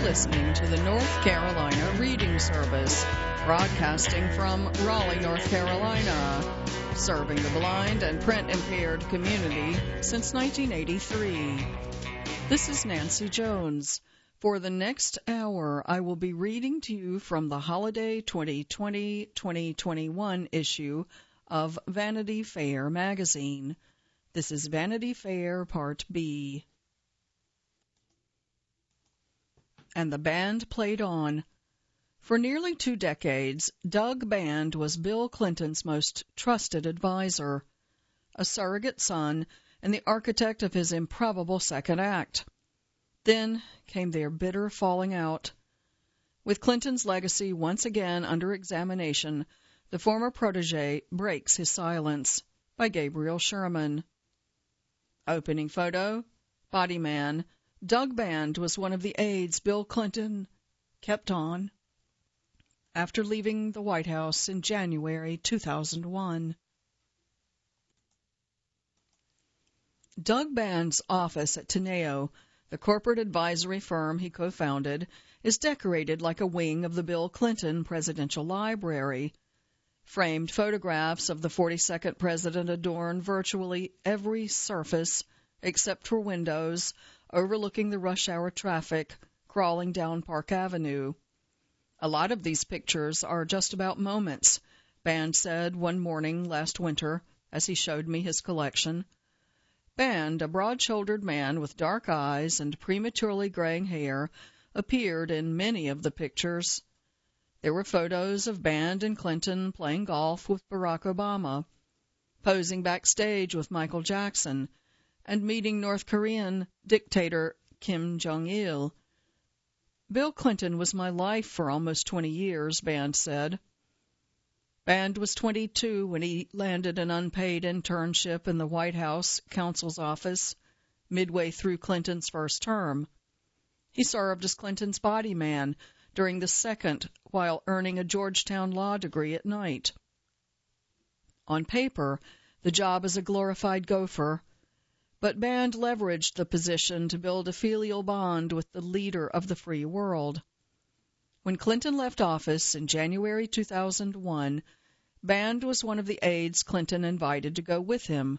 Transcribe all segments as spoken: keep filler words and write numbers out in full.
listening to the North Carolina Reading Service, broadcasting from Raleigh, North Carolina, serving the blind and print-impaired community since nineteen eighty-three. This is Nancy Jones. For the next hour, I will be reading to you from the holiday twenty twenty twenty twenty-one issue of Vanity Fair magazine. This is Vanity Fair Part B. And the band played on. For nearly two decades, Doug Band was Bill Clinton's most trusted advisor, a surrogate son, and the architect of his improbable second act. Then came their bitter falling out. With Clinton's legacy once again under examination, the former protege breaks his silence, by Gabriel Sherman. Opening photo, Body Man. Doug Band was one of the aides Bill Clinton kept on after leaving the White House in January two thousand one. Doug Band's office at Teneo, the corporate advisory firm he co-founded, is decorated like a wing of the Bill Clinton Presidential Library. Framed photographs of the forty-second president adorn virtually every surface except for windows overlooking the rush hour traffic crawling down Park Avenue. A lot of these pictures are just about moments, Band said one morning last winter as he showed me his collection. Band, a broad-shouldered man with dark eyes and prematurely graying hair, appeared in many of the pictures. There were photos of Band and Clinton playing golf with Barack Obama, posing backstage with Michael Jackson, and meeting North Korean dictator Kim Jong-il. Bill Clinton was my life for almost twenty years, Band said. Band was twenty-two when he landed an unpaid internship in the White House counsel's office midway through Clinton's first term. He served as Clinton's body man during the second while earning a Georgetown law degree at night. On paper, the job is a glorified gopher, but Band leveraged the position to build a filial bond with the leader of the free world. When Clinton left office in January two thousand one, Band was one of the aides Clinton invited to go with him.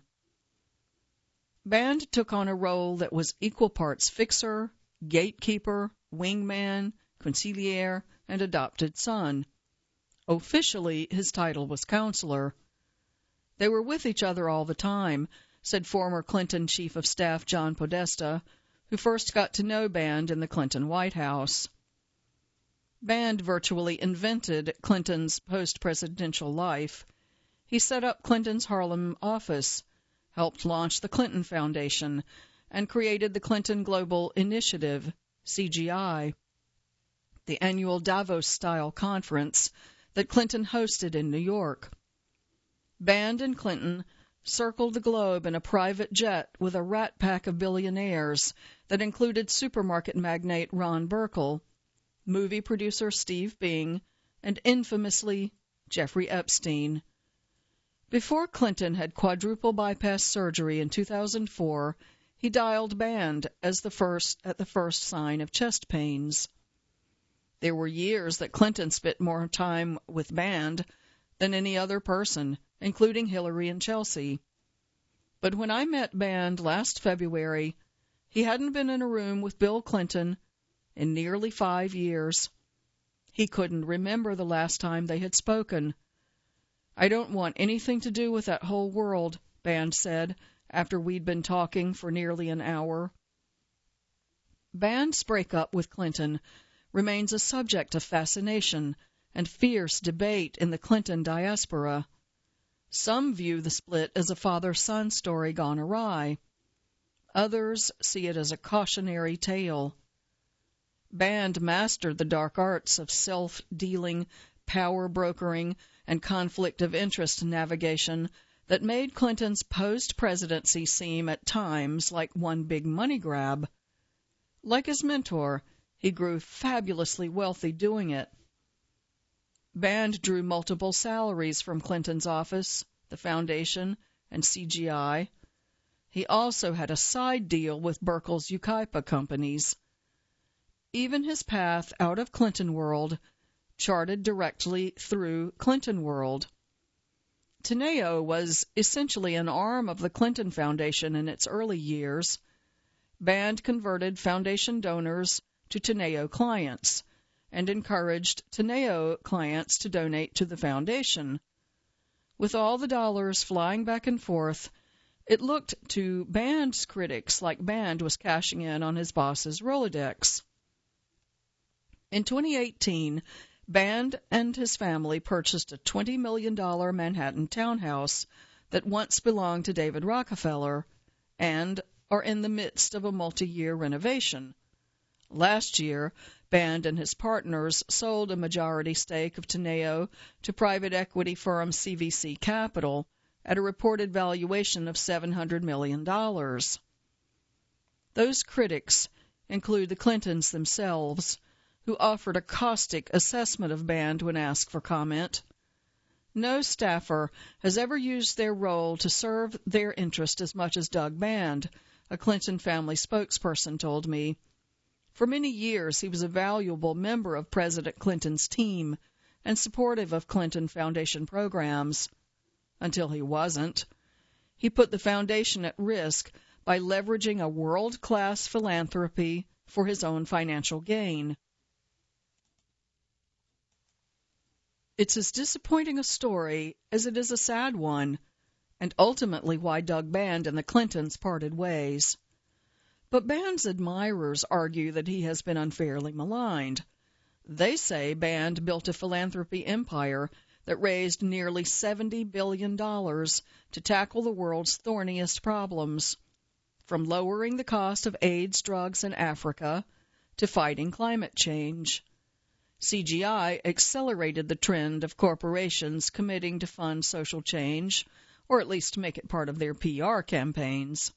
Band took on a role that was equal parts fixer, gatekeeper, wingman, consigliere, and adopted son. Officially, his title was counselor. They were with each other all the time, said former Clinton Chief of Staff John Podesta, who first got to know Band in the Clinton White House. Band virtually invented Clinton's post-presidential life. He set up Clinton's Harlem office, helped launch the Clinton Foundation, and created the Clinton Global Initiative, C G I, the annual Davos-style conference that Clinton hosted in New York. Band and Clinton circled the globe in a private jet with a rat pack of billionaires that included supermarket magnate Ron Burkle, movie producer Steve Bing, and infamously Jeffrey Epstein. Before Clinton had quadruple bypass surgery in two thousand four, he dialed Band as the first at the first sign of chest pains. There were years that Clinton spent more time with Band than any other person, including Hillary and Chelsea. But when I met Band last February, he hadn't been in a room with Bill Clinton in nearly five years. He couldn't remember the last time they had spoken. I don't want anything to do with that whole world, Band said, after we'd been talking for nearly an hour. Band's breakup with Clinton remains a subject of fascination and fierce debate in the Clinton diaspora. Some view the split as a father-son story gone awry. Others see it as a cautionary tale. Band mastered the dark arts of self-dealing, power brokering, and conflict of interest navigation that made Clinton's post-presidency seem at times like one big money grab. Like his mentor, he grew fabulously wealthy doing it. Band drew multiple salaries from Clinton's office, the foundation, and C G I. He also had a side deal with Burkle's Yucaipa companies. even his path out of Clinton world charted directly through Clinton world. Teneo was essentially an arm of the Clinton Foundation in its early years. Band converted foundation donors to Teneo clients and encouraged Teneo clients to donate to the foundation. With all the dollars flying back and forth, it looked to Band's critics like Band was cashing in on his boss's Rolodex. In twenty eighteen, Band and his family purchased a twenty million dollars Manhattan townhouse that once belonged to David Rockefeller and are in the midst of a multi-year renovation. Last year, Band and his partners sold a majority stake of Teneo to private equity firm C V C Capital at a reported valuation of seven hundred million dollars. Those critics include the Clintons themselves, who offered a caustic assessment of Band when asked for comment. No staffer has ever used their role to serve their interest as much as Doug Band, a Clinton family spokesperson told me. For many years, he was a valuable member of President Clinton's team and supportive of Clinton Foundation programs. Until he wasn't. He put the foundation at risk by leveraging a world-class philanthropy for his own financial gain. It's as disappointing a story as it is a sad one, and ultimately why Doug Band and the Clintons parted ways. But Band's admirers argue that he has been unfairly maligned. They say Band built a philanthropy empire that raised nearly seventy billion dollars to tackle the world's thorniest problems, from lowering the cost of AIDS drugs in Africa to fighting climate change. C G I accelerated the trend of corporations committing to fund social change, or at least make it part of their P R campaigns.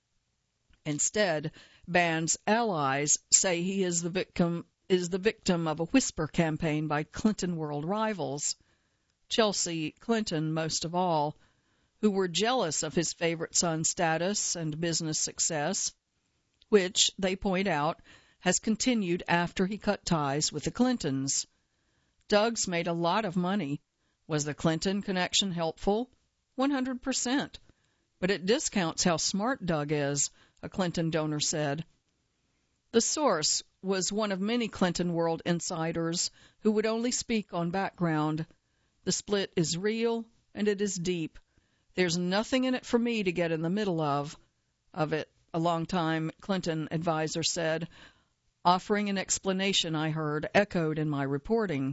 Instead, Band's allies say he is the victim is the victim of a whisper campaign by Clinton world rivals, Chelsea Clinton most of all, who were jealous of his favorite son's status and business success, which, they point out, has continued after he cut ties with the Clintons. Doug's made a lot of money. Was the Clinton connection helpful? one hundred percent. But it discounts how smart Doug is, a Clinton donor said. The source was one of many Clinton world insiders who would only speak on background. The split is real, and it is deep. There's nothing in it for me to get in the middle of, of it, a longtime Clinton advisor said, offering an explanation I heard echoed in my reporting.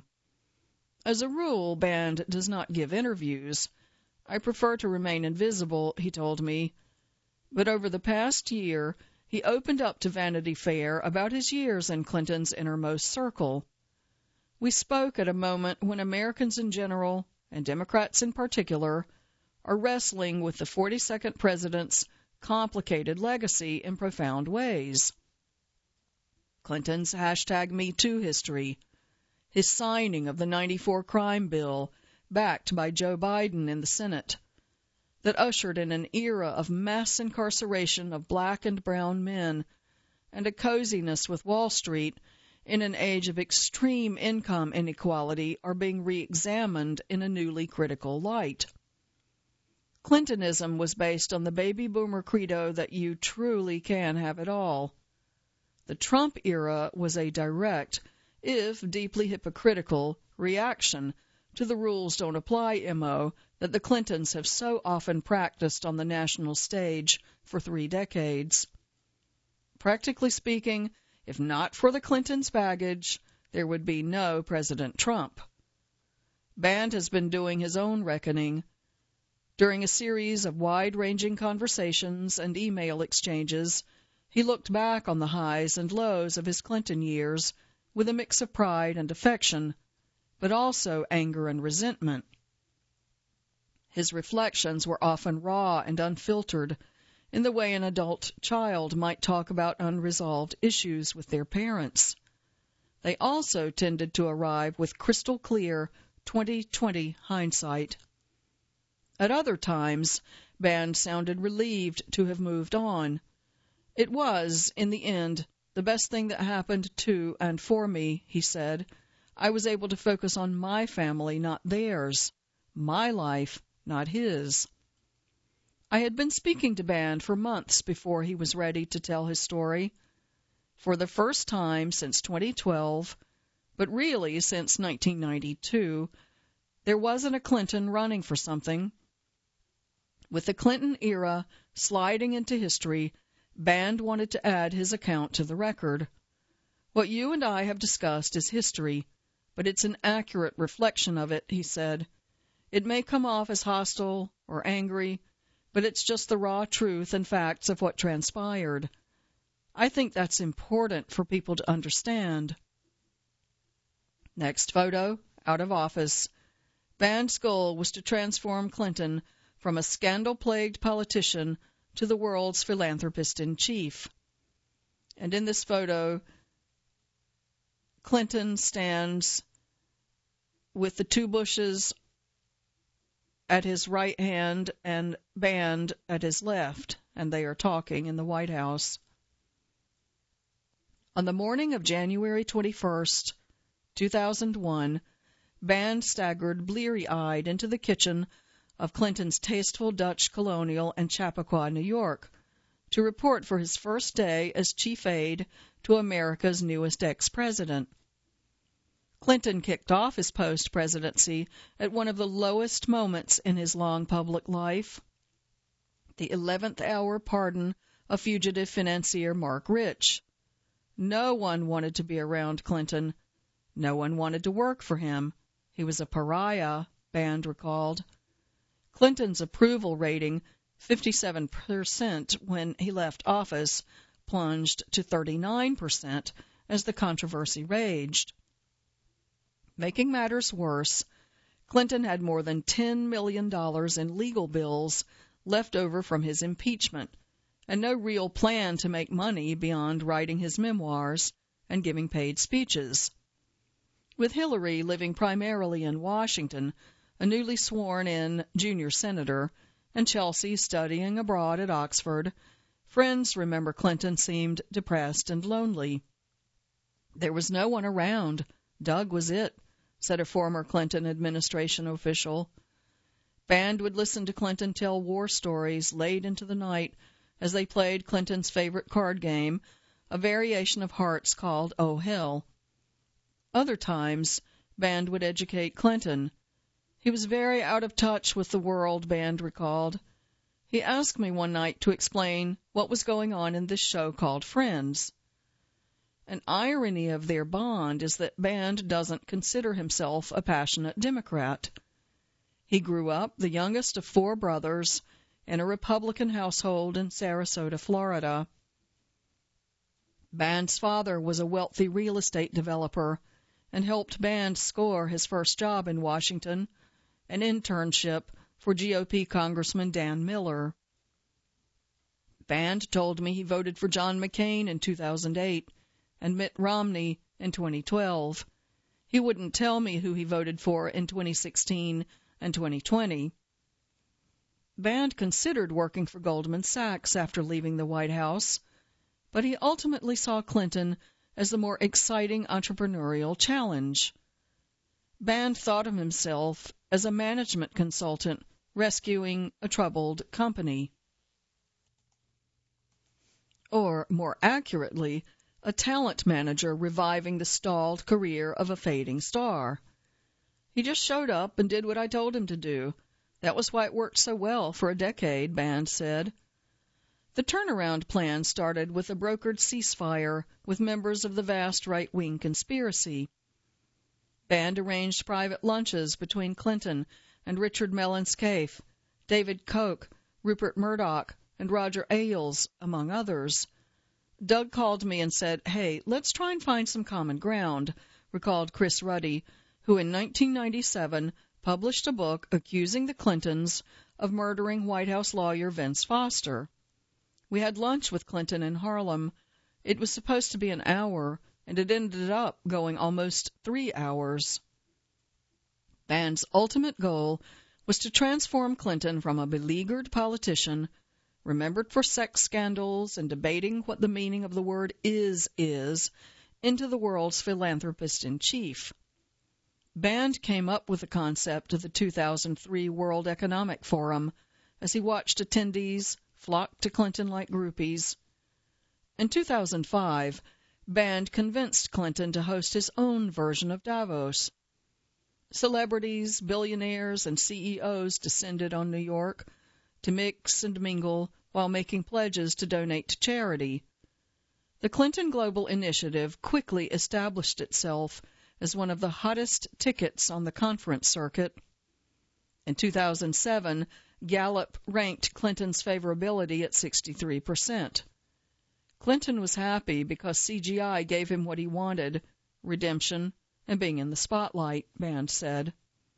As a rule, Band does not give interviews. I prefer to remain invisible, he told me. But over the past year, he opened up to Vanity Fair about his years in Clinton's innermost circle. We spoke at a moment when Americans in general, and Democrats in particular, are wrestling with the forty-second president's complicated legacy in profound ways. Clinton's hashtag Me Too history, his signing of the ninety-four crime bill backed by Joe Biden in the Senate, that ushered in an era of mass incarceration of black and brown men and a coziness with Wall Street in an age of extreme income inequality are being re-examined in a newly critical light. Clintonism was based on the baby boomer credo that you truly can have it all. The Trump era was a direct, if deeply hypocritical, reaction to the rules don't apply M O that the Clintons have so often practiced on the national stage for three decades. Practically speaking, if not for the Clintons' baggage, there would be no President Trump. Band has been doing his own reckoning. During a series of wide-ranging conversations and email exchanges, he looked back on the highs and lows of his Clinton years with a mix of pride and affection, but also anger and resentment. His reflections were often raw and unfiltered, in the way an adult child might talk about unresolved issues with their parents. They also tended to arrive with crystal clear twenty twenty hindsight. At other times, Band sounded relieved to have moved on. It was, in the end, The best thing that happened to and for me, he said. I was able to focus on my family, not theirs. My life, not his. I had been speaking to Band for months before he was ready to tell his story. For the first time since twenty twelve, but really since nineteen ninety-two, there wasn't a Clinton running for something. With the Clinton era sliding into history, Band wanted to add his account to the record. What you and I have discussed is history, but it's an accurate reflection of it, he said. It may come off as hostile or angry, but it's just the raw truth and facts of what transpired. I think that's important for people to understand. Next photo, out of office. Band's goal was to transform Clinton from a scandal-plagued politician to the world's philanthropist-in-chief. And in this photo, Clinton stands with the two bushes at his right hand and Band at his left, and they are talking in the White House. On the morning of January twenty-first, two thousand one, Band staggered bleary-eyed into the kitchen of Clinton's tasteful Dutch Colonial in Chappaqua, New York, to report for his first day as chief aide to America's newest ex-president. Clinton kicked off his post-presidency at one of the lowest moments in his long public life, the eleventh hour pardon of fugitive financier Mark Rich. No one wanted to be around Clinton. No one wanted to work for him. He was a pariah, Band recalled. Clinton's approval rating, fifty-seven percent when he left office, plunged to thirty-nine percent as the controversy raged. Making matters worse, Clinton had more than ten million dollars in legal bills left over from his impeachment, and no real plan to make money beyond writing his memoirs and giving paid speeches. With Hillary living primarily in Washington, a newly sworn-in junior senator, and Chelsea studying abroad at Oxford, friends remember Clinton seemed depressed and lonely. There was no one around. Doug was it, said a former Clinton administration official. Band would listen to Clinton tell war stories late into the night as they played Clinton's favorite card game, a variation of Hearts called Oh Hell. Other times, Band would educate Clinton. He was very out of touch with the world, Band recalled. He asked me one night to explain what was going on in this show called Friends. An irony of their bond is that Band doesn't consider himself a passionate Democrat. He grew up the youngest of four brothers in a Republican household in Sarasota, Florida. Band's father was a wealthy real estate developer and helped Band score his first job in Washington, an internship for G O P Congressman Dan Miller. Band told me he voted for John McCain in two thousand eight and Mitt Romney in twenty twelve. He wouldn't tell me who he voted for in twenty sixteen and twenty twenty. Band considered working for Goldman Sachs after leaving the White House, but he ultimately saw Clinton as the more exciting entrepreneurial challenge. Band thought of himself as a management consultant rescuing a troubled company. Or, more accurately, a talent manager reviving the stalled career of a fading star. He just showed up and did what I told him to do. That was why it worked so well for a decade, Band said. The turnaround plan started with a brokered ceasefire with members of the vast right-wing conspiracy. Band arranged private lunches between Clinton and Richard Mellon Scaife, David Koch, Rupert Murdoch, and Roger Ailes, among others. Doug called me and said, "Hey, let's try and find some common ground," recalled Chris Ruddy, who in nineteen ninety-seven published a book accusing the Clintons of murdering White House lawyer Vince Foster. We had lunch with Clinton in Harlem. It was supposed to be an hour, and it ended up going almost three hours. Band's ultimate goal was to transform Clinton from a beleaguered politician, remembered for sex scandals and debating what the meaning of the word is is, into the world's philanthropist-in-chief. Band came up with the concept of the two thousand three World Economic Forum as he watched attendees flock to Clinton like groupies. In two thousand five, Band convinced Clinton to host his own version of Davos. Celebrities, billionaires, and C E Os descended on New York to mix and mingle while making pledges to donate to charity. The Clinton Global Initiative quickly established itself as one of the hottest tickets on the conference circuit. In two thousand seven, Gallup ranked Clinton's favorability at sixty-three percent. Clinton was happy because C G I gave him what he wanted, redemption and being in the spotlight, Band said.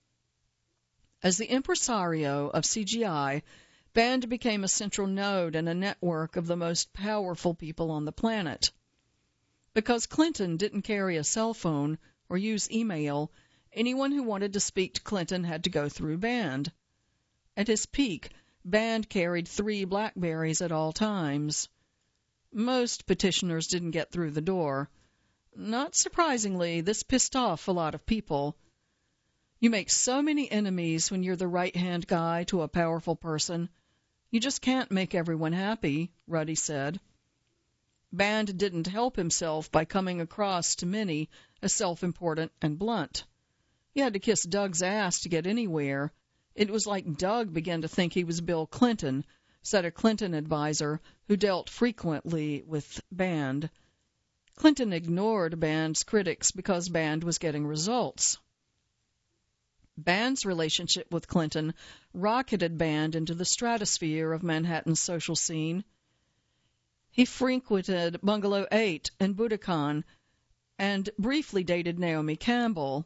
As the impresario of C G I, Band became a central node in a network of the most powerful people on the planet. Because Clinton didn't carry a cell phone or use email, anyone who wanted to speak to Clinton had to go through Band. At his peak, Band carried three BlackBerries at all times. Most petitioners didn't get through the door. Not surprisingly, this pissed off a lot of people. You make so many enemies when you're the right-hand guy to a powerful person. You just can't make everyone happy, Ruddy said. Band didn't help himself by coming across to many as self-important and blunt. He had to kiss Doug's ass to get anywhere. It was like Doug began to think he was Bill Clinton, said a Clinton advisor who dealt frequently with Band. Clinton ignored Band's critics because Band was getting results. Band's relationship with Clinton rocketed Band into the stratosphere of Manhattan's social scene. He frequented Bungalow eight and Budokan and briefly dated Naomi Campbell.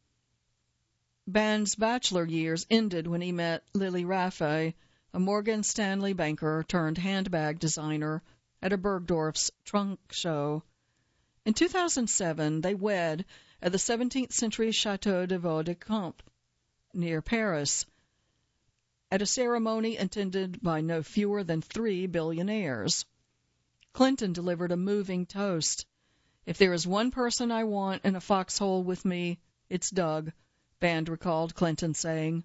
Band's bachelor years ended when he met Lily Raffe, a Morgan Stanley banker turned handbag designer, at a Bergdorf's trunk show. In two thousand seven, they wed at the seventeenth century Château de Vaux-de-Camp, near Paris, at a ceremony attended by no fewer than three billionaires. Clinton delivered a moving toast. "If there is one person I want in a foxhole with me, it's Doug," Band recalled Clinton saying.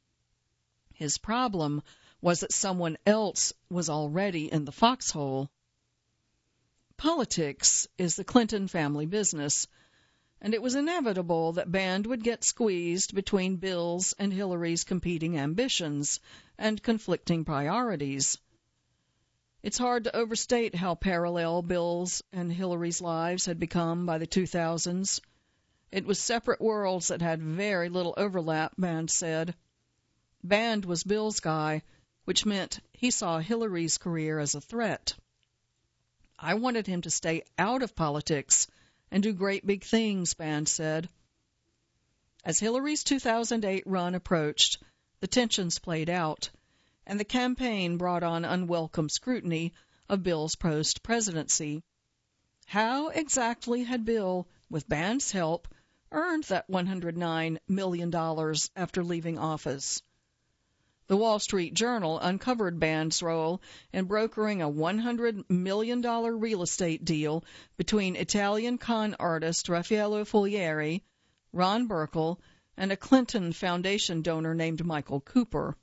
His problem was that someone else was already in the foxhole. Politics is the Clinton family business, and it was inevitable that Band would get squeezed between Bill's and Hillary's competing ambitions and conflicting priorities. It's hard to overstate how parallel Bill's and Hillary's lives had become by the two thousands. It was separate worlds that had very little overlap, Band said. Band was Bill's guy, which meant he saw Hillary's career as a threat. "I wanted him to stay out of politics and do great big things," Band said. As Hillary's two thousand eight run approached, the tensions played out, and the campaign brought on unwelcome scrutiny of Bill's post-presidency. How exactly had Bill, with Band's help, earned that one hundred nine million dollars after leaving office? The Wall Street Journal uncovered Band's role in brokering a one hundred million dollars real estate deal between Italian con artist Raffaello Folieri, Ron Burkle, and a Clinton Foundation donor named Michael Cooper.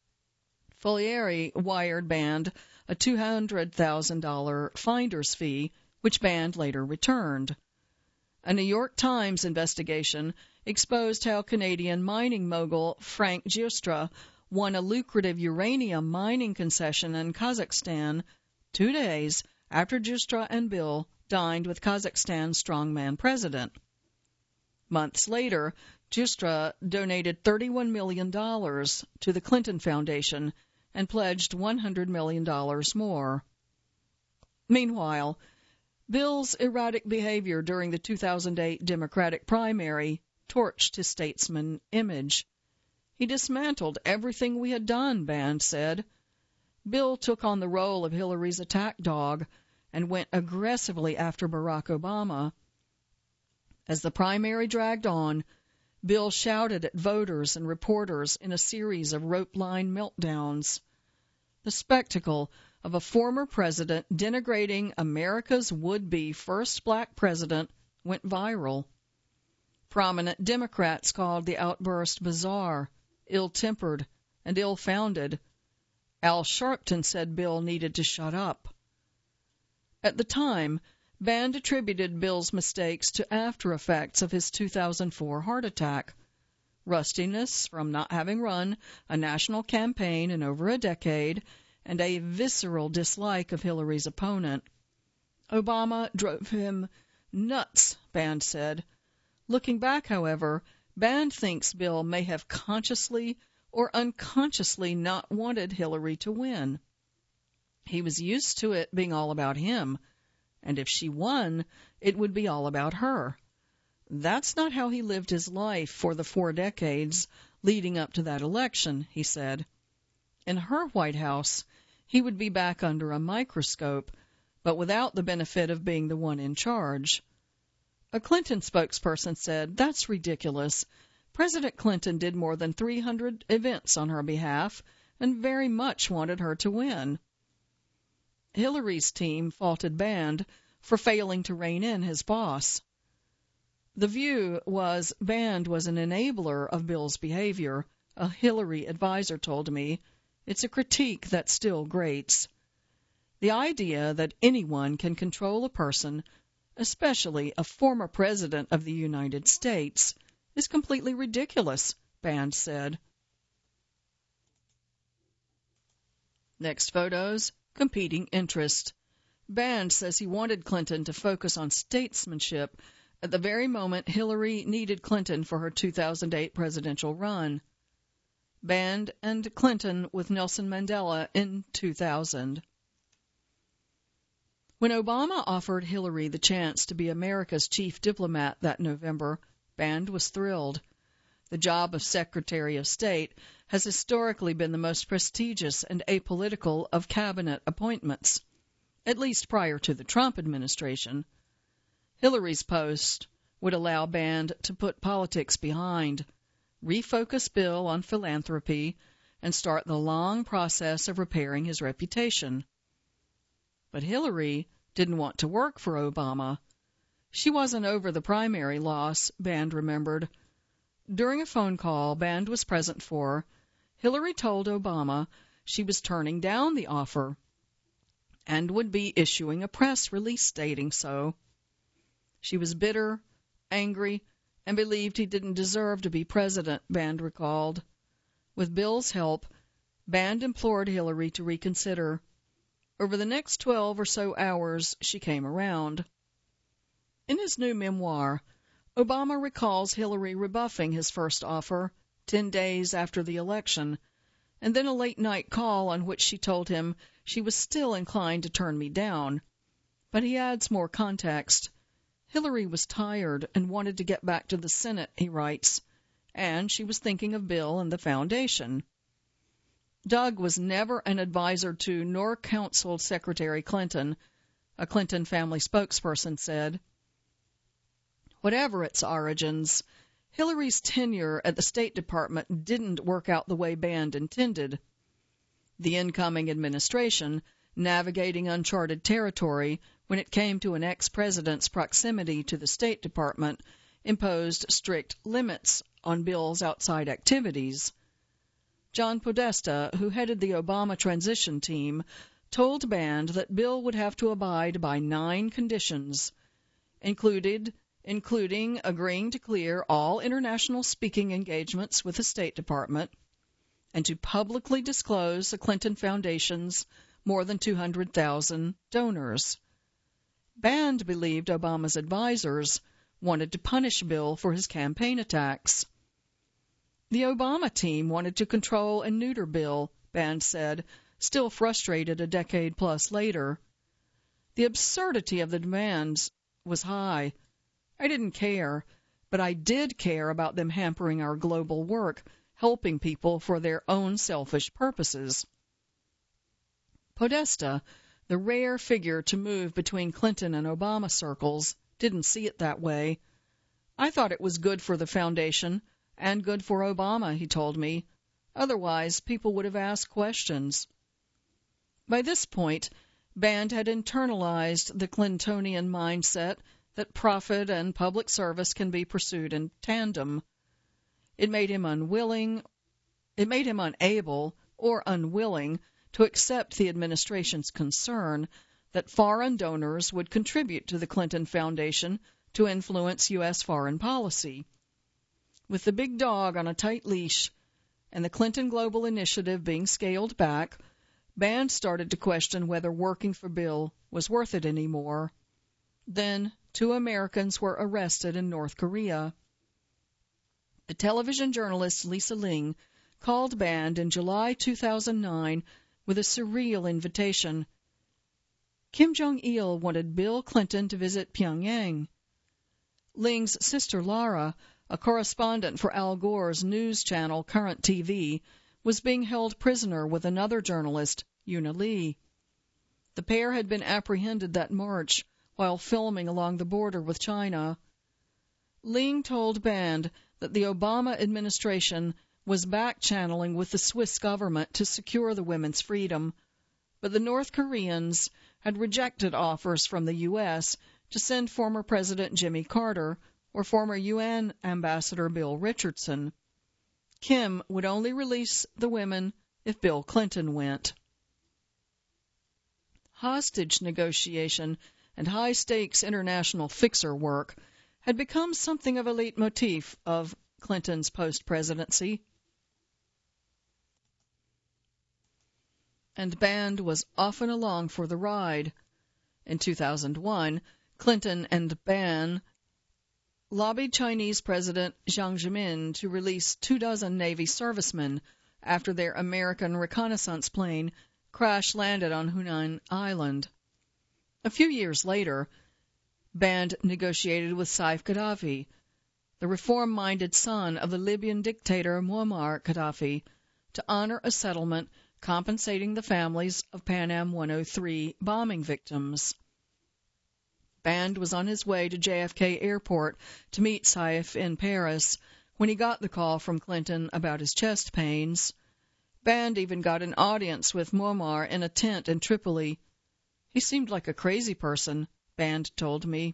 Folieri wired Band a two hundred thousand dollars finder's fee, which Band later returned. A New York Times investigation exposed how Canadian mining mogul Frank Giustra won a lucrative uranium mining concession in Kazakhstan two days after Giustra and Bill dined with Kazakhstan's strongman president. Months later, Giustra donated thirty-one million dollars to the Clinton Foundation and pledged one hundred million dollars more. Meanwhile, Bill's erratic behavior during the two thousand eight Democratic primary torched his statesman image. "He dismantled everything we had done," Band said. Bill took on the role of Hillary's attack dog and went aggressively after Barack Obama. As the primary dragged on, Bill shouted at voters and reporters in a series of rope-line meltdowns. The spectacle of a former president denigrating America's would-be first black president went viral. Prominent Democrats called the outburst bizarre, ill-tempered, and ill-founded. Al Sharpton said Bill needed to shut up. At the time, Band attributed Bill's mistakes to after effects of his two thousand four heart attack, rustiness from not having run a national campaign in over a decade, and a visceral dislike of Hillary's opponent. Obama drove him nuts, Band said. Looking back, however, Band thinks Bill may have consciously or unconsciously not wanted Hillary to win. He was used to it being all about him, and if she won, it would be all about her. That's not how he lived his life for the four decades leading up to that election, he said. In her White House, he would be back under a microscope, but without the benefit of being the one in charge. A Clinton spokesperson said, "That's ridiculous. President Clinton did more than three hundred events on her behalf and very much wanted her to win." Hillary's team faulted Band for failing to rein in his boss. The view was Band was an enabler of Bill's behavior, a Hillary advisor told me. It's a critique that still grates. The idea that anyone can control a person, especially a former president of the United States, is completely ridiculous, Band said. Next photos, competing interest. Band says he wanted Clinton to focus on statesmanship at the very moment Hillary needed Clinton for her two thousand eight presidential run. Band and Clinton with Nelson Mandela in two thousand. When Obama offered Hillary the chance to be America's chief diplomat that November, Band was thrilled. The job of Secretary of State has historically been the most prestigious and apolitical of cabinet appointments, at least prior to the Trump administration. Hillary's post would allow Band to put politics behind, refocus Bill on philanthropy, and start the long process of repairing his reputation. But Hillary didn't want to work for Obama. She wasn't over the primary loss, Band remembered. During a phone call Band was present for, Hillary told Obama she was turning down the offer and would be issuing a press release stating so. She was bitter, angry, and believed he didn't deserve to be president, Band recalled. With Bill's help, Band implored Hillary to reconsider. Over the next twelve or so hours, she came around. In his new memoir, Obama recalls Hillary rebuffing his first offer ten days after the election, and then a late-night call on which she told him she was still inclined to turn me down. But he adds more context. Hillary was tired and wanted to get back to the Senate, he writes, and she was thinking of Bill and the foundation. Doug was never an advisor to nor counseled Secretary Clinton, a Clinton family spokesperson said. Whatever its origins, Hillary's tenure at the State Department didn't work out the way Band intended. The incoming administration, navigating uncharted territory when it came to an ex-president's proximity to the State Department, imposed strict limits on Bill's outside activities. John Podesta, who headed the Obama transition team, told Band that Bill would have to abide by nine conditions, included including agreeing to clear all international speaking engagements with the State Department and to publicly disclose the Clinton Foundation's more than two hundred thousand donors. Band believed Obama's advisors wanted to punish Bill for his campaign attacks. The Obama team wanted to control and neuter Bill, Band said, still frustrated a decade plus later. The absurdity of the demands was high. I didn't care, but I did care about them hampering our global work, helping people for their own selfish purposes. Podesta, the rare figure to move between Clinton and Obama circles, didn't see it that way. I thought it was good for the foundation and good for Obama, he told me. Otherwise, people would have asked questions. By this point, Band had internalized the Clintonian mindset that profit and public service can be pursued in tandem. It made him unwilling, it made him unable or unwilling to accept the administration's concern that foreign donors would contribute to the Clinton Foundation to influence U S foreign policy. With the big dog on a tight leash and the Clinton Global Initiative being scaled back, Band started to question whether working for Bill was worth it anymore. Then, two Americans were arrested in North Korea. The television journalist Lisa Ling called Band in July two thousand nine with a surreal invitation. Kim Jong-il wanted Bill Clinton to visit Pyongyang. Ling's sister Lara, a correspondent for Al Gore's news channel Current T V, was being held prisoner with another journalist, Una Lee. The pair had been apprehended that March while filming along the border with China. Ling told Band that the Obama administration was back-channeling with the Swiss government to secure the women's freedom, but the North Koreans had rejected offers from the U S to send former President Jimmy Carter or former U N Ambassador Bill Richardson. Kim would only release the women if Bill Clinton went. Hostage negotiation and high-stakes international fixer work had become something of a leitmotif of Clinton's post-presidency. And Band was often along for the ride. In two thousand one, Clinton and Band lobbied Chinese President Jiang Zemin to release two dozen Navy servicemen after their American reconnaissance plane crash-landed on Hunan Island. A few years later, Band negotiated with Saif Gaddafi, the reform-minded son of the Libyan dictator Muammar Gaddafi, to honor a settlement compensating the families of Pan Am one oh three bombing victims. Band was on his way to J F K Airport to meet Saif in Paris when he got the call from Clinton about his chest pains. Band even got an audience with Muammar in a tent in Tripoli. He seemed like a crazy person, Band told me.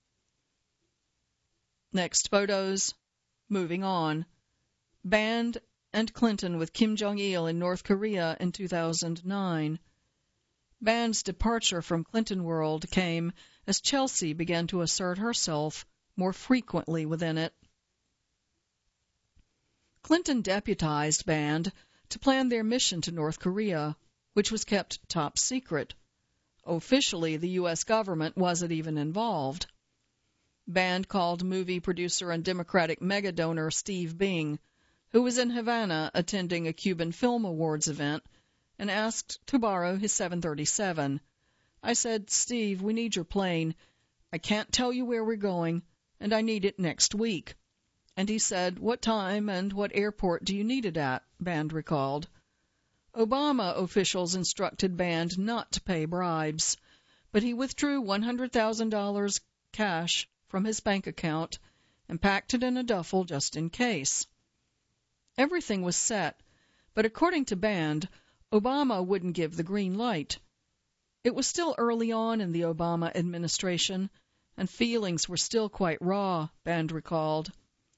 Next photos. Moving on. Band and Clinton with Kim Jong-il in North Korea in two thousand nine. Band's departure from Clinton world came as Chelsea began to assert herself more frequently within it. Clinton deputized Band to plan their mission to North Korea, which was kept top secret. Officially, the U S government wasn't even involved. Band called movie producer and Democratic megadonor Steve Bing, who was in Havana attending a Cuban Film Awards event, and asked to borrow his seven thirty-seven. I said, "Steve, we need your plane. I can't tell you where we're going, and I need it next week." And he said, "What time and what airport do you need it at?" Band recalled. Obama officials instructed Band not to pay bribes, but he withdrew one hundred thousand dollars cash from his bank account and packed it in a duffel just in case. Everything was set, but according to Band, Obama wouldn't give the green light. It was still early on in the Obama administration, and feelings were still quite raw, Band recalled.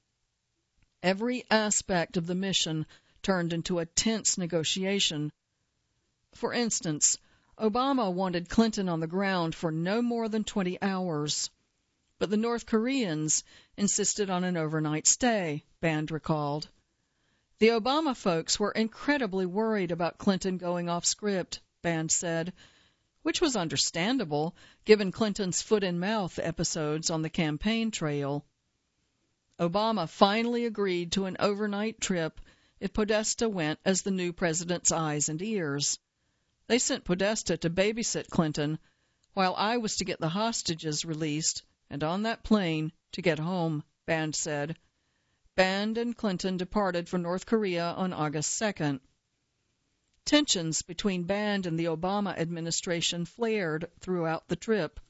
Every aspect of the mission turned into a tense negotiation. For instance, Obama wanted Clinton on the ground for no more than twenty hours, but the North Koreans insisted on an overnight stay, Band recalled. The Obama folks were incredibly worried about Clinton going off script, Band said, which was understandable given Clinton's foot-and-mouth episodes on the campaign trail. Obama finally agreed to an overnight trip if Podesta went as the new president's eyes and ears. They sent Podesta to babysit Clinton, while I was to get the hostages released and on that plane to get home, Band said. Band and Clinton departed for North Korea on August second. Tensions between Band and the Obama administration flared throughout the trip.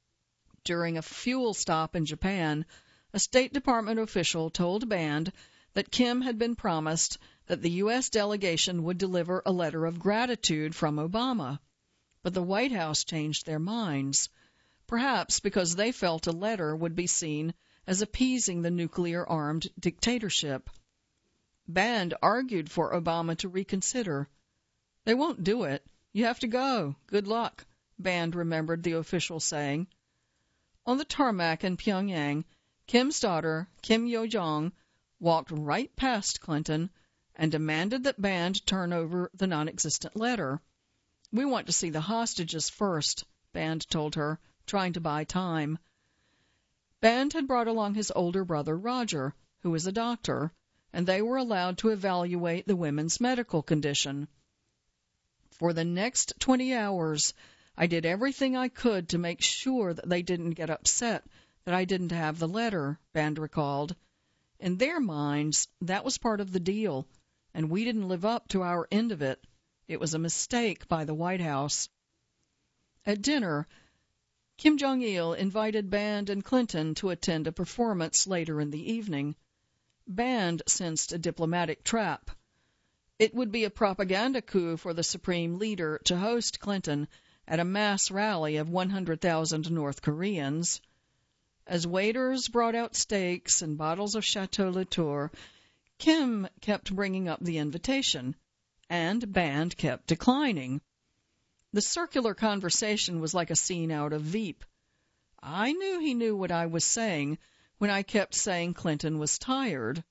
During a fuel stop in Japan, a State Department official told Band that Kim had been promised that the U S delegation would deliver a letter of gratitude from Obama. But the White House changed their minds, perhaps because they felt a letter would be seen as appeasing the nuclear-armed dictatorship. Band argued for Obama to reconsider. "They won't do it. You have to go. Good luck," Band remembered the official saying. On the tarmac in Pyongyang, Kim's daughter, Kim Yo-jong, walked right past Clinton and demanded that Band turn over the non-existent letter. "We want to see the hostages first," Band told her, trying to buy time. Band had brought along his older brother, Roger, who was a doctor, and they were allowed to evaluate the women's medical condition. "For the next twenty hours, I did everything I could to make sure that they didn't get upset that I didn't have the letter," Band recalled. "In their minds, that was part of the deal, and we didn't live up to our end of it. It was a mistake by the White House." At dinner, Kim Jong-il invited Band and Clinton to attend a performance later in the evening. Band sensed a diplomatic trap. It would be a propaganda coup for the supreme leader to host Clinton at a mass rally of one hundred thousand North Koreans. As waiters brought out steaks and bottles of Chateau Latour, Kim kept bringing up the invitation, and Band kept declining. The circular conversation was like a scene out of Veep. I knew he knew what I was saying when I kept saying Clinton was tired.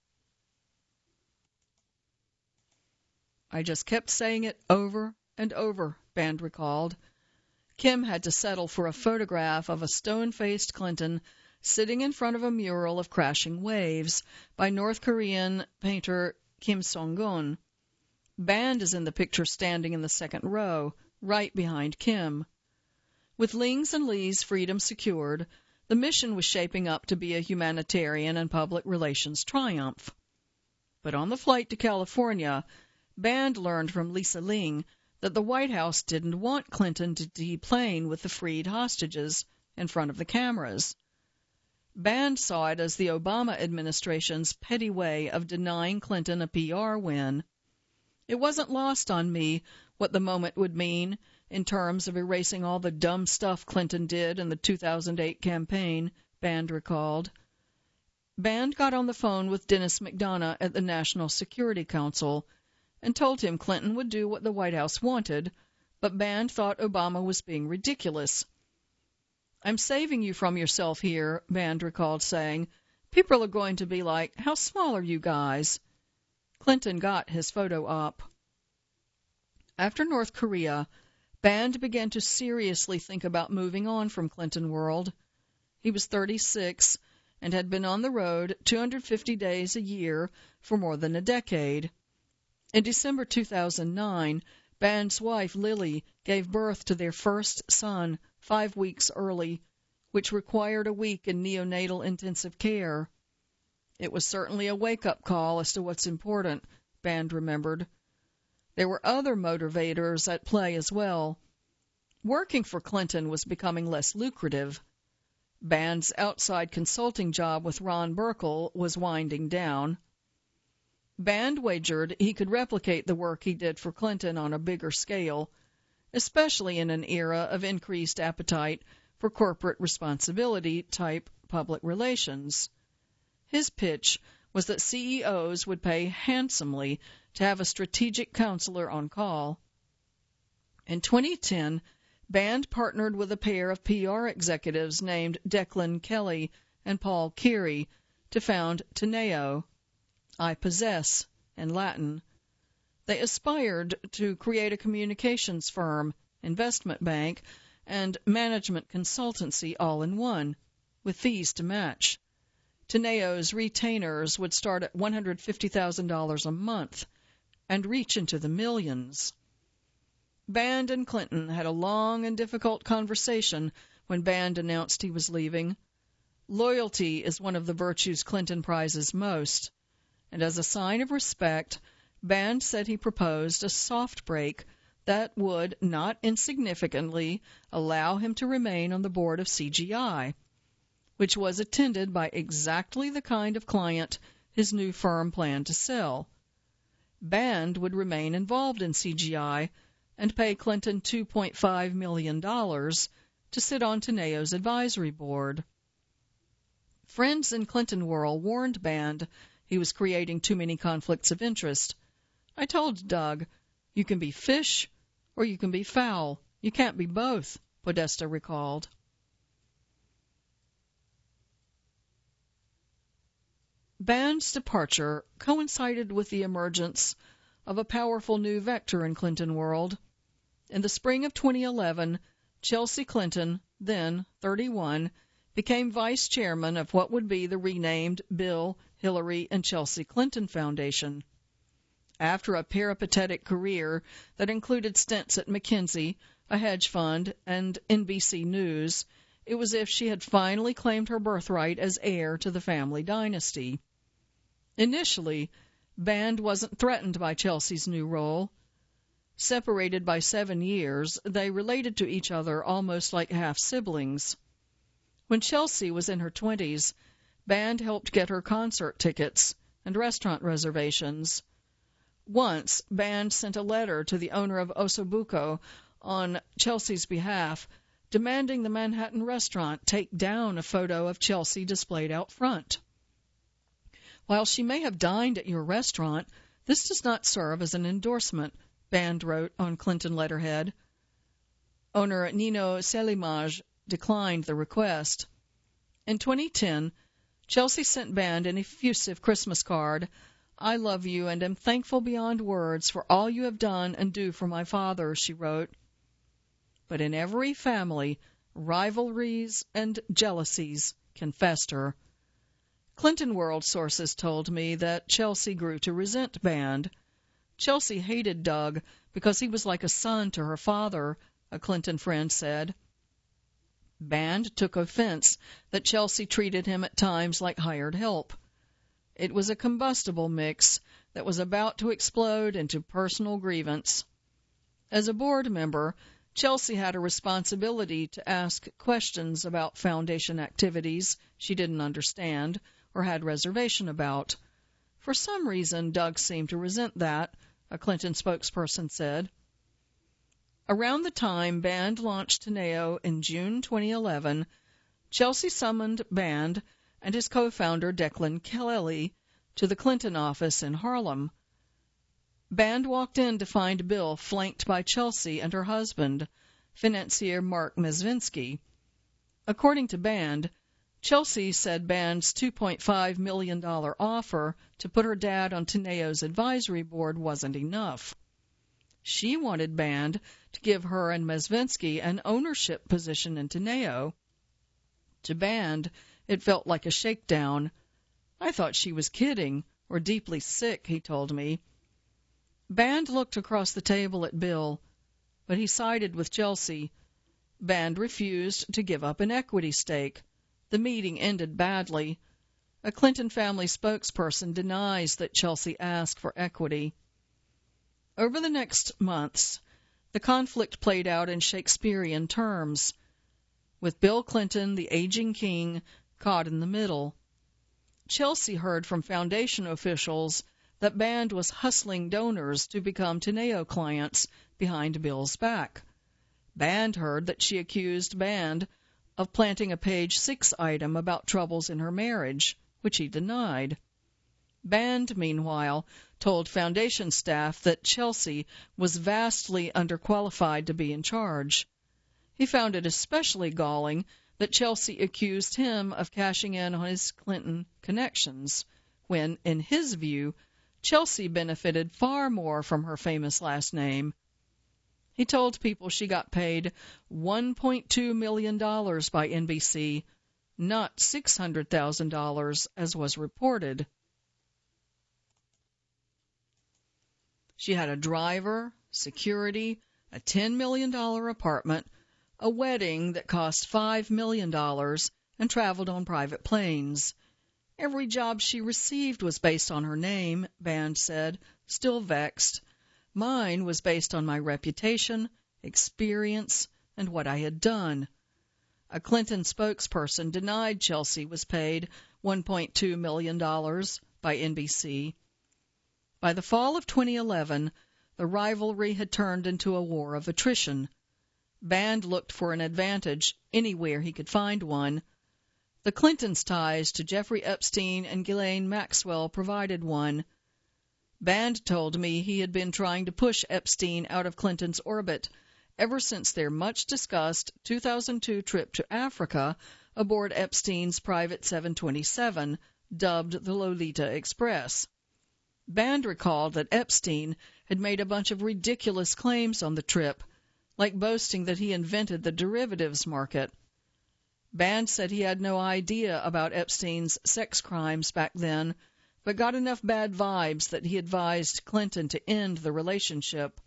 I just kept saying it over and over, Band recalled. Kim had to settle for a photograph of a stone-faced Clinton sitting in front of a mural of crashing waves by North Korean painter Kim Song-gun. Band is in the picture standing in the second row, right behind Kim. With Ling's and Lee's freedom secured, the mission was shaping up to be a humanitarian and public relations triumph. But on the flight to California, Band learned from Lisa Ling that the White House didn't want Clinton to deplane with the freed hostages in front of the cameras. Band saw it as the Obama administration's petty way of denying Clinton a P R win. It wasn't lost on me what the moment would mean in terms of erasing all the dumb stuff Clinton did in the two thousand eight campaign, Band recalled. Band got on the phone with Dennis McDonough at the National Security Council and told him Clinton would do what the White House wanted, but Band thought Obama was being ridiculous. "I'm saving you from yourself here," Band recalled saying. "People are going to be like, 'How small are you guys?'" Clinton got his photo op. After North Korea, Band began to seriously think about moving on from Clinton world. He was thirty-six and had been on the road two hundred fifty days a year for more than a decade. In December two thousand nine, Band's wife, Lily, gave birth to their first son five weeks early, which required a week in neonatal intensive care. It was certainly a wake-up call as to what's important, Band remembered. There were other motivators at play as well. Working for Clinton was becoming less lucrative. Band's outside consulting job with Ron Burkle was winding down. Band wagered he could replicate the work he did for Clinton on a bigger scale, especially in an era of increased appetite for corporate responsibility-type public relations. His pitch was that C E Os would pay handsomely to have a strategic counselor on call. In twenty ten, Band partnered with a pair of P R executives named Declan Kelly and Paul Keary to found Teneo, I possess, in Latin. They aspired to create a communications firm, investment bank, and management consultancy all in one, with fees to match. Teneo's retainers would start at one hundred fifty thousand dollars a month and reach into the millions. Band and Clinton had a long and difficult conversation when Band announced he was leaving. Loyalty is one of the virtues Clinton prizes most, and as a sign of respect, Band said he proposed a soft break that would, not insignificantly, allow him to remain on the board of C G I, which was attended by exactly the kind of client his new firm planned to sell. Band would remain involved in C G I and pay Clinton two point five million dollars to sit on Teneo's advisory board. Friends in Clinton World warned Band he was creating too many conflicts of interest. "I told Doug, you can be fish or you can be fowl. You can't be both," Podesta recalled. Band's departure coincided with the emergence of a powerful new vector in Clinton World. In the spring of twenty eleven, Chelsea Clinton, then thirty-one, became vice chairman of what would be the renamed Bill, Hillary, and Chelsea Clinton Foundation. After a peripatetic career that included stints at McKinsey, a hedge fund, and N B C News, it was as if she had finally claimed her birthright as heir to the family dynasty. Initially, Band wasn't threatened by Chelsea's new role. Separated by seven years, they related to each other almost like half-siblings. When Chelsea was in her twenties, Band helped get her concert tickets and restaurant reservations. Once, Band sent a letter to the owner of Osobuco on Chelsea's behalf, demanding the Manhattan restaurant take down a photo of Chelsea displayed out front. "While she may have dined at your restaurant, this does not serve as an endorsement," Band wrote on Clinton letterhead. Owner Nino Selimaj declined the request. In twenty ten, Chelsea sent Band an effusive Christmas card. "I love you and am thankful beyond words for all you have done and do for my father," she wrote. But in every family, rivalries and jealousies can fester. Clinton World sources told me that Chelsea grew to resent Band. Chelsea hated Doug because he was like a son to her father, a Clinton friend said. Band took offense that Chelsea treated him at times like hired help. It was a combustible mix that was about to explode into personal grievance. As a board member, Chelsea had a responsibility to ask questions about foundation activities she didn't understand or had reservation about. For some reason, Doug seemed to resent that, a Clinton spokesperson said. Around the time Band launched Teneo in June twenty eleven, Chelsea summoned Band and his co-founder Declan Kelly to the Clinton office in Harlem. Band walked in to find Bill flanked by Chelsea and her husband, financier Mark Mezvinsky. According to Band, Chelsea said Band's two point five million dollars offer to put her dad on Teneo's advisory board wasn't enough. She wanted Band to give her and Mezvinsky an ownership position in Teneo. To Band, it felt like a shakedown. "I thought she was kidding, or deeply sick," he told me. Band looked across the table at Bill, but he sided with Chelsea. Band refused to give up an equity stake. The meeting ended badly. A Clinton family spokesperson denies that Chelsea asked for equity. Over the next months, the conflict played out in Shakespearean terms, with Bill Clinton, the aging king, caught in the middle. Chelsea heard from foundation officials that Band was hustling donors to become Teneo clients behind Bill's back. Band heard that she accused Band of planting a page six item about troubles in her marriage, which he denied. Band, meanwhile, told foundation staff that Chelsea was vastly underqualified to be in charge. He found it especially galling that Chelsea accused him of cashing in on his Clinton connections, when, in his view, Chelsea benefited far more from her famous last name. He told people she got paid one point two million dollars by N B C, not six hundred thousand dollars as was reported. She had a driver, security, a ten million dollars apartment, a wedding that cost five million dollars, and traveled on private planes. Every job she received was based on her name, Band said, still vexed. Mine was based on my reputation, experience, and what I had done. A Clinton spokesperson denied Chelsea was paid one point two million dollars, by N B C. By the fall of twenty eleven, the rivalry had turned into a war of attrition. Band looked for an advantage anywhere he could find one. The Clintons' ties to Jeffrey Epstein and Ghislaine Maxwell provided one. Band told me he had been trying to push Epstein out of Clinton's orbit ever since their much-discussed two thousand two trip to Africa aboard Epstein's private seven twenty-seven, dubbed the Lolita Express. Band recalled that Epstein had made a bunch of ridiculous claims on the trip, like boasting that he invented the derivatives market. Band said he had no idea about Epstein's sex crimes back then, but got enough bad vibes that he advised Clinton to end the relationship.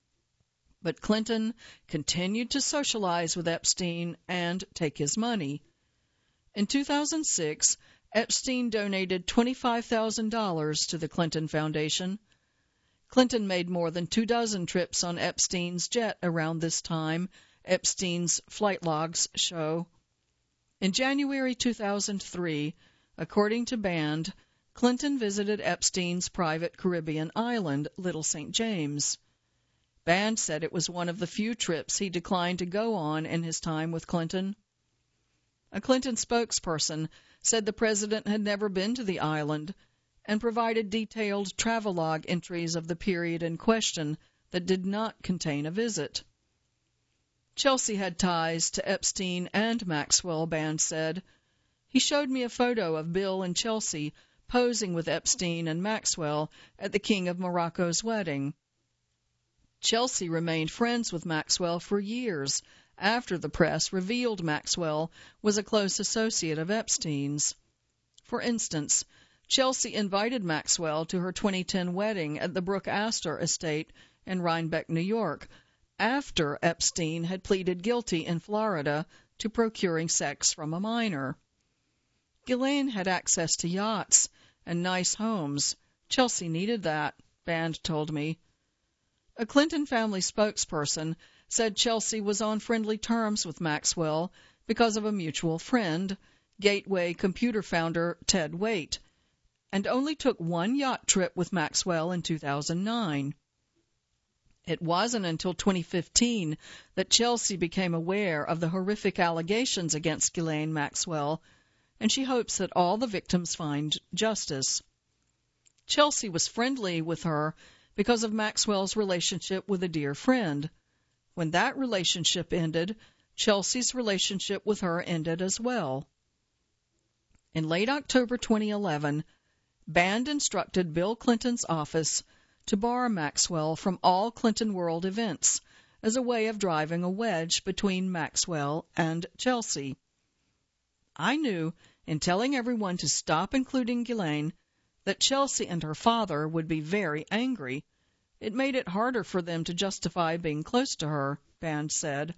But Clinton continued to socialize with Epstein and take his money. In two thousand six, Epstein donated twenty-five thousand dollars to the Clinton Foundation. Clinton made more than two dozen trips on Epstein's jet around this time, Epstein's flight logs show. In January two thousand three, according to Band, Clinton visited Epstein's private Caribbean island, Little Saint James. Band said it was one of the few trips he declined to go on in his time with Clinton. A Clinton spokesperson said the president had never been to the island and provided detailed travelogue entries of the period in question that did not contain a visit. Chelsea had ties to Epstein and Maxwell, Band said. He showed me a photo of Bill and Chelsea posing with Epstein and Maxwell at the King of Morocco's wedding. Chelsea remained friends with Maxwell for years after the press revealed Maxwell was a close associate of Epstein's. For instance, Chelsea invited Maxwell to her twenty ten wedding at the Brooke Astor estate in Rhinebeck, New York, after Epstein had pleaded guilty in Florida to procuring sex from a minor. Ghislaine had access to yachts and nice homes. Chelsea needed that, Band told me. A Clinton family spokesperson said Chelsea was on friendly terms with Maxwell because of a mutual friend, Gateway Computer founder Ted Waite, and only took one yacht trip with Maxwell in two thousand nine. It wasn't until twenty fifteen that Chelsea became aware of the horrific allegations against Ghislaine Maxwell, and she hopes that all the victims find justice. Chelsea was friendly with her because of Maxwell's relationship with a dear friend. When that relationship ended, Chelsea's relationship with her ended as well. In late October twenty eleven, Band instructed Bill Clinton's office to bar Maxwell from all Clinton World events as a way of driving a wedge between Maxwell and Chelsea. I knew, in telling everyone to stop including Ghislaine, that Chelsea and her father would be very angry. It made it harder for them to justify being close to her, Band said.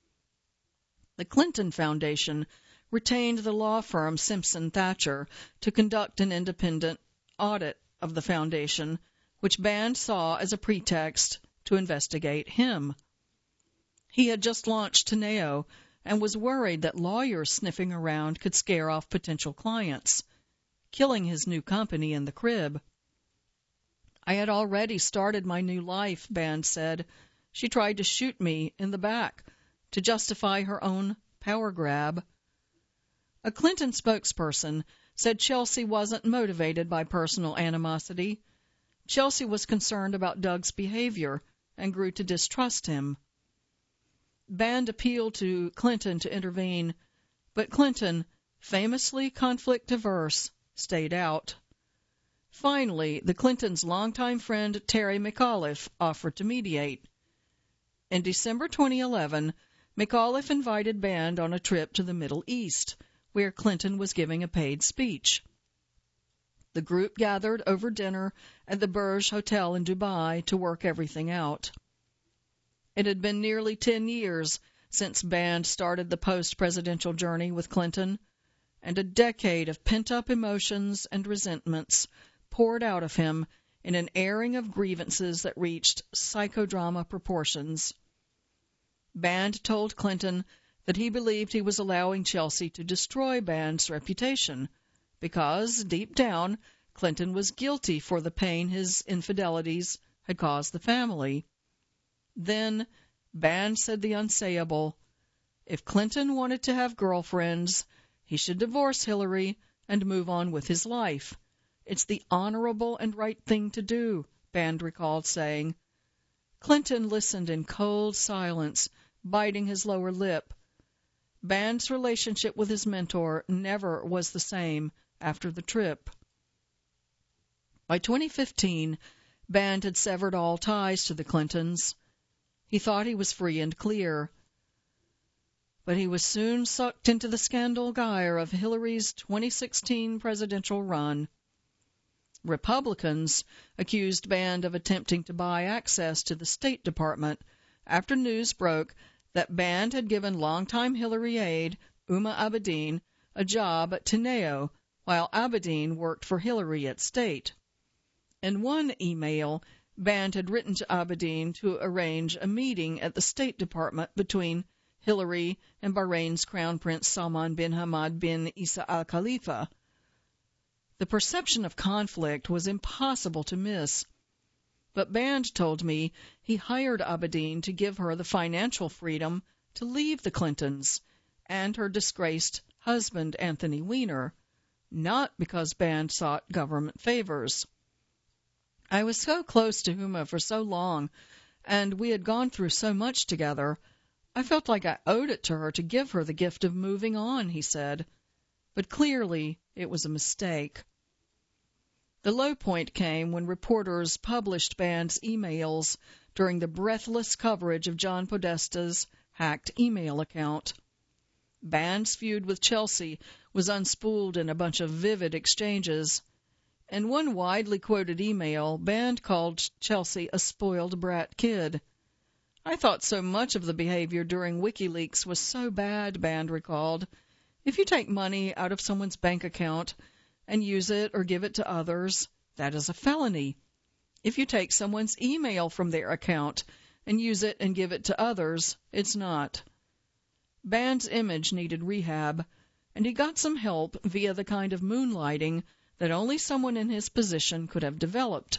The Clinton Foundation retained the law firm Simpson Thacher to conduct an independent audit of the foundation, which Band saw as a pretext to investigate him. He had just launched Teneo and was worried that lawyers sniffing around could scare off potential clients, killing his new company in the crib. I had already started my new life, Band said. She tried to shoot me in the back to justify her own power grab. A Clinton spokesperson said Chelsea wasn't motivated by personal animosity. Chelsea was concerned about Doug's behavior and grew to distrust him. Band appealed to Clinton to intervene, but Clinton, famously conflict-averse, stayed out. Finally, the Clintons' longtime friend Terry McAuliffe offered to mediate. In December twenty eleven, McAuliffe invited Band on a trip to the Middle East, where Clinton was giving a paid speech. The group gathered over dinner at the Burj Hotel in Dubai to work everything out. It had been nearly ten years since Band started the post-presidential journey with Clinton, and a decade of pent-up emotions and resentments poured out of him in an airing of grievances that reached psychodrama proportions. Band told Clinton that he believed he was allowing Chelsea to destroy Band's reputation because, deep down, Clinton was guilty for the pain his infidelities had caused the family. Then Band said the unsayable. If Clinton wanted to have girlfriends, he should divorce Hillary and move on with his life. It's the honorable and right thing to do, Band recalled saying. Clinton listened in cold silence, biting his lower lip. Band's relationship with his mentor never was the same after the trip. By twenty fifteen, Band had severed all ties to the Clintons. He thought he was free and clear. But he was soon sucked into the scandal gyre of Hillary's twenty sixteen presidential run. Republicans accused Band of attempting to buy access to the State Department after news broke that Band had given longtime Hillary aide, Huma Abedin, a job at Teneo, while Abedin worked for Hillary at State. In one email, Band had written to Abedin to arrange a meeting at the State Department between Hillary and Bahrain's Crown Prince Salman bin Hamad bin Isa Al Khalifa. The perception of conflict was impossible to miss. But Band told me he hired Abedin to give her the financial freedom to leave the Clintons and her disgraced husband, Anthony Weiner, not because Band sought government favors. I was so close to Huma for so long, and we had gone through so much together, I felt like I owed it to her to give her the gift of moving on, he said. But clearly it was a mistake. The low point came when reporters published Band's emails during the breathless coverage of John Podesta's hacked email account. Band's feud with Chelsea was unspooled in a bunch of vivid exchanges. In one widely quoted email, Band called Chelsea a spoiled brat kid. I thought so much of the behavior during WikiLeaks was so bad, Band recalled. If you take money out of someone's bank account and use it or give it to others, that is a felony. If you take someone's email from their account and use it and give it to others, it's not. Band's image needed rehab, and he got some help via the kind of moonlighting that only someone in his position could have developed.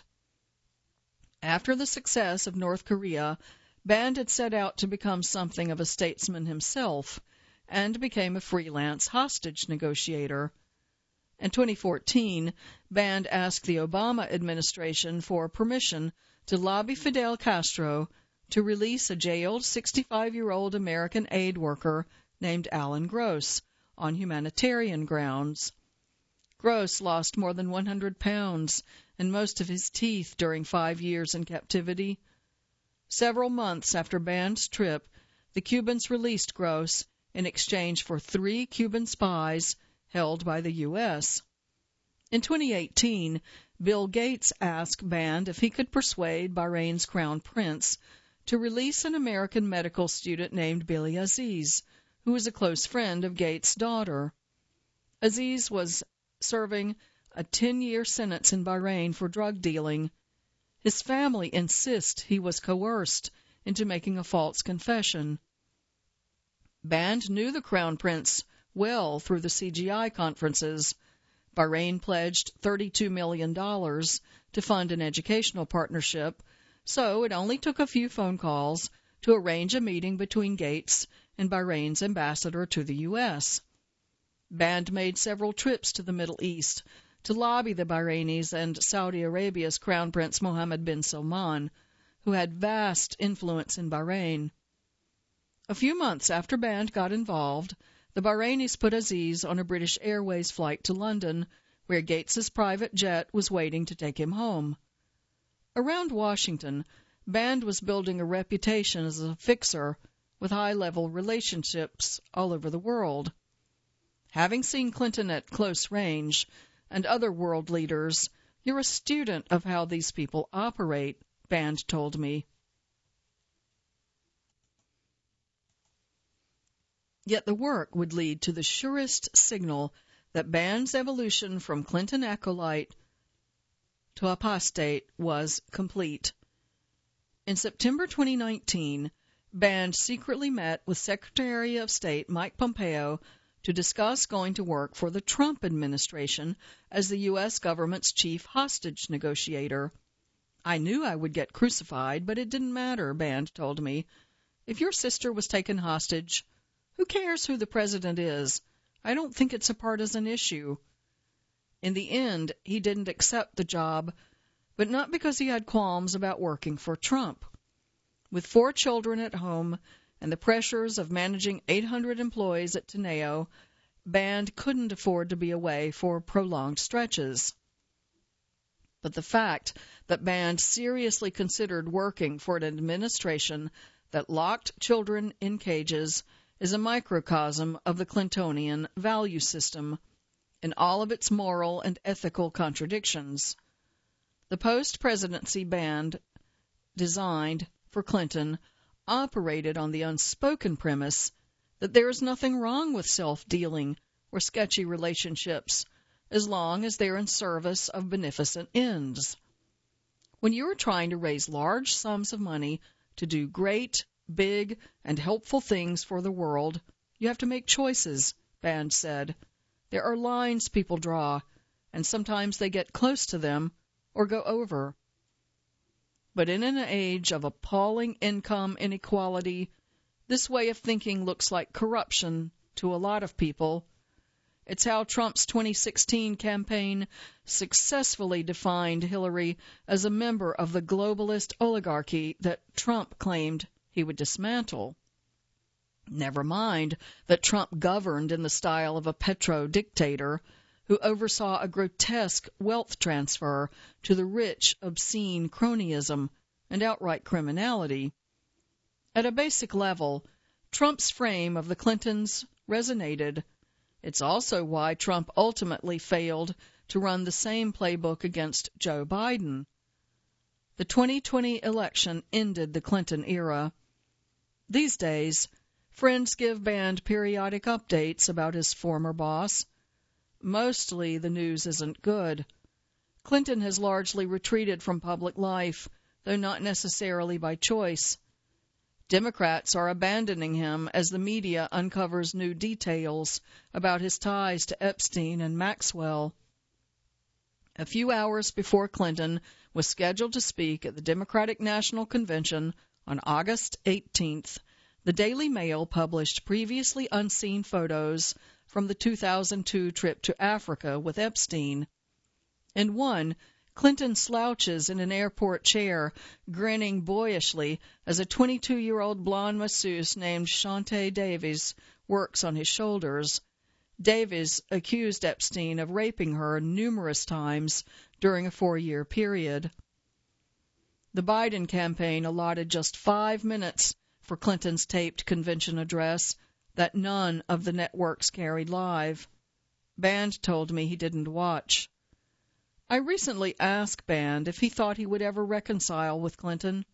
After the success of North Korea, Band had set out to become something of a statesman himself and became a freelance hostage negotiator. In twenty fourteen, Band asked the Obama administration for permission to lobby Fidel Castro to release a jailed sixty-five-year-old American aid worker named Alan Gross on humanitarian grounds. Gross lost more than one hundred pounds and most of his teeth during five years in captivity. Several months after Band's trip, the Cubans released Gross in exchange for three Cuban spies held by the U S In twenty eighteen, Bill Gates asked Band if he could persuade Bahrain's Crown Prince to release an American medical student named Billy Aziz, who was a close friend of Gates' daughter. Aziz was serving a ten-year sentence in Bahrain for drug dealing. His family insist he was coerced into making a false confession. Band knew the Crown Prince well through the C G I conferences. Bahrain pledged thirty-two million dollars to fund an educational partnership, so it only took a few phone calls to arrange a meeting between Gates and Bahrain's ambassador to the U S Band made several trips to the Middle East to lobby the Bahrainis and Saudi Arabia's Crown Prince Mohammed bin Salman, who had vast influence in Bahrain. A few months after Band got involved, the Bahrainis put Aziz on a British Airways flight to London, where Gates's private jet was waiting to take him home. Around Washington, Band was building a reputation as a fixer with high-level relationships all over the world. Having seen Clinton at close range and other world leaders, you're a student of how these people operate, Band told me. Yet the work would lead to the surest signal that Band's evolution from Clinton acolyte to apostate was complete. In September twenty nineteen, Band secretly met with Secretary of State Mike Pompeo to discuss going to work for the Trump administration as the U S government's chief hostage negotiator. I knew I would get crucified, but it didn't matter, Band told me. If your sister was taken hostage, who cares who the president is? I don't think it's a partisan issue. In the end, he didn't accept the job, but not because he had qualms about working for Trump. With four children at home and the pressures of managing eight hundred employees at Teneo, Band couldn't afford to be away for prolonged stretches. But the fact that Band seriously considered working for an administration that locked children in cages is a microcosm of the Clintonian value system in all of its moral and ethical contradictions. The post-presidency Band designed for Clinton operated on the unspoken premise that there is nothing wrong with self-dealing or sketchy relationships as long as they're in service of beneficent ends. When you are trying to raise large sums of money to do great, big, and helpful things for the world, you have to make choices, Band said. There are lines people draw, and sometimes they get close to them or go over. But in an age of appalling income inequality, this way of thinking looks like corruption to a lot of people. It's how Trump's twenty sixteen campaign successfully defined Hillary as a member of the globalist oligarchy that Trump claimed he would dismantle. Never mind that Trump governed in the style of a petro-dictator who oversaw a grotesque wealth transfer to the rich, obscene cronyism and outright criminality. At a basic level, Trump's frame of the Clintons resonated. It's also why Trump ultimately failed to run the same playbook against Joe Biden. The twenty twenty election ended the Clinton era. These days, friends give Band periodic updates about his former boss. Mostly the news isn't good. Clinton has largely retreated from public life, though not necessarily by choice. Democrats are abandoning him as the media uncovers new details about his ties to Epstein and Maxwell. A few hours before Clinton was scheduled to speak at the Democratic National Convention on August eighteenth, the Daily Mail published previously unseen photos from the two thousand two trip to Africa with Epstein. In one, Clinton slouches in an airport chair, grinning boyishly as a twenty-two-year-old blonde masseuse named Shante Davies works on his shoulders. Davies accused Epstein of raping her numerous times during a four-year period. The Biden campaign allotted just five minutes for Clinton's taped convention address that none of the networks carried live. Band told me he didn't watch. I recently asked Band if he thought he would ever reconcile with Clinton.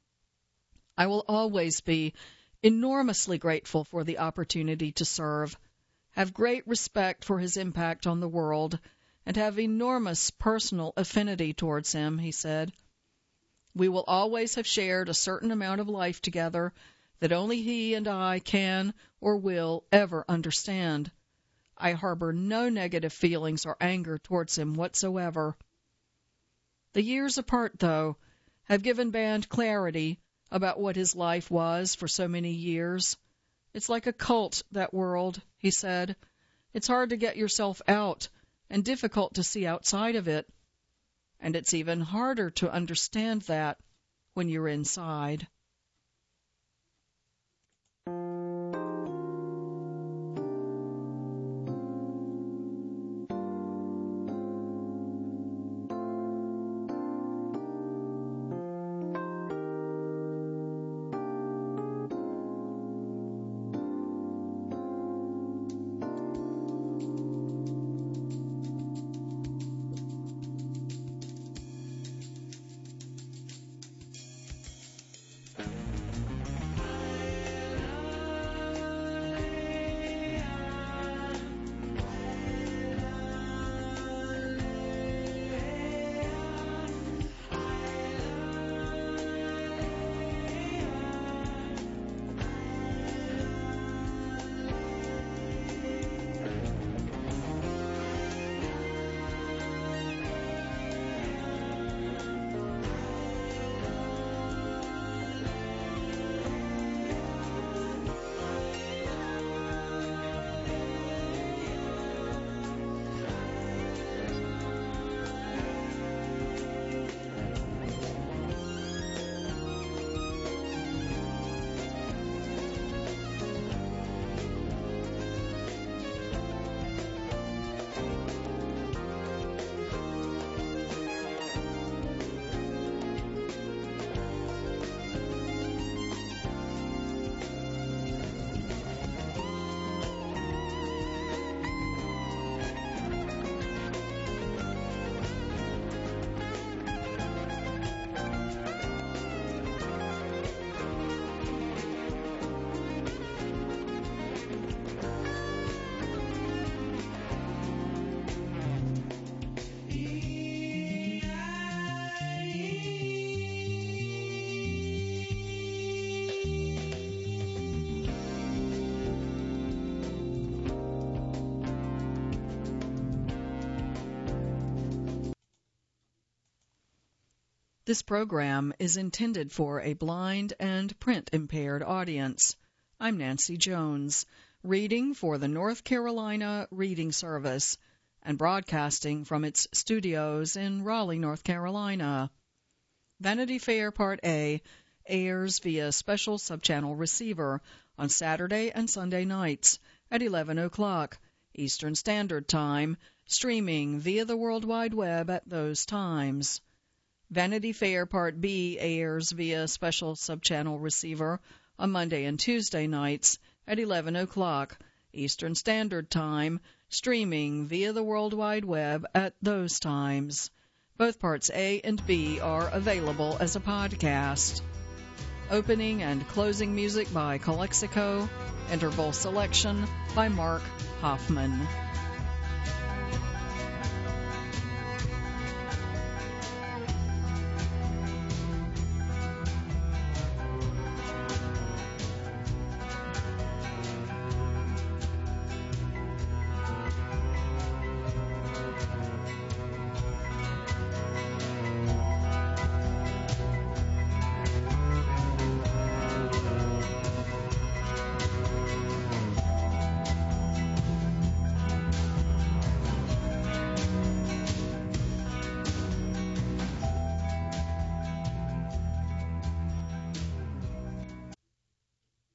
I will always be enormously grateful for the opportunity to serve, have great respect for his impact on the world, and have enormous personal affinity towards him, he said. We will always have shared a certain amount of life together that only he and I can or will ever understand. I harbor no negative feelings or anger towards him whatsoever. The years apart, though, have given Band clarity about what his life was for so many years. It's like a cult, that world, he said. It's hard to get yourself out and difficult to see outside of it. And it's even harder to understand that when you're inside. This program is intended for a blind and print-impaired audience. I'm Nancy Jones, reading for the North Carolina Reading Service and broadcasting from its studios in Raleigh, North Carolina. Vanity Fair Part A airs via special subchannel receiver on Saturday and Sunday nights at eleven o'clock Eastern Standard Time, streaming via the World Wide Web at those times. Vanity Fair Part B airs via special subchannel receiver on Monday and Tuesday nights at eleven o'clock Eastern Standard Time, streaming via the World Wide Web at those times. Both Parts A and B are available as a podcast. Opening and closing music by Calexico. Interval selection by Mark Hoffman.